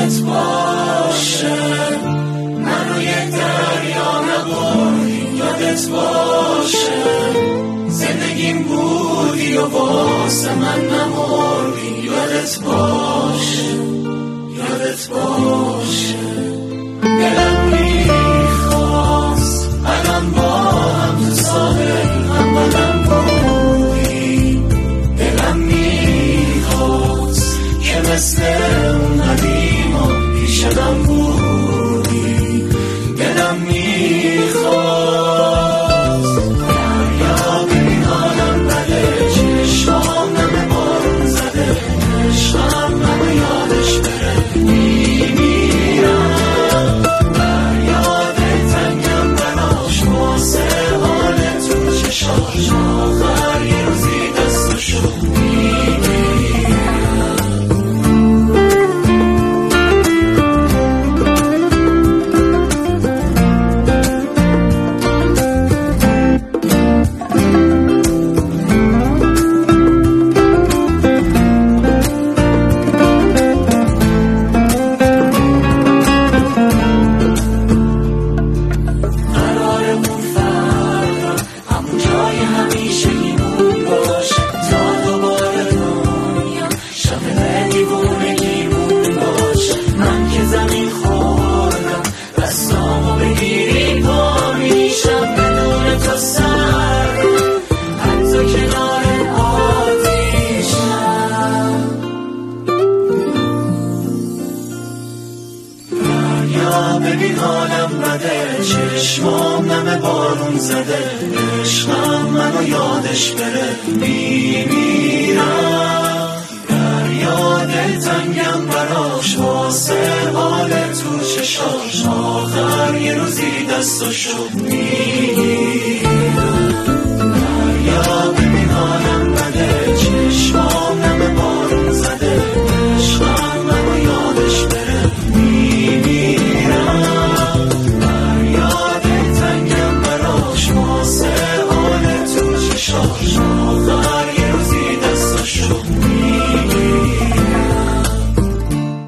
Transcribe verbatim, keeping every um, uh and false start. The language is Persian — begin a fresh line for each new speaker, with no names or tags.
یادت باشه منو یه دریا نبردی، یادت باشه زندگیم بودی و واسه من نمردی، یادت باشه یادت باشه. دلم میخواست الان با هم تو ساحل هم بدم بودی، دلم میخواست که مثل اون قدیما پیش من بودی، دلم میخواست دریا ببین حالم بده، چشمام نمه بارون زده، عشقم منو یادش بره میمیرم، دریا دلتنگم براش واسه حال تو چشاش، آخر یه روزی دستشو ببین حالم بده، چشمام نمه بارون زده، عشقم منو یادش بره میمیرم، دریا دلتنگم براش واسه حال تو چشاش، آخر یه روزی دستشو میگیرم.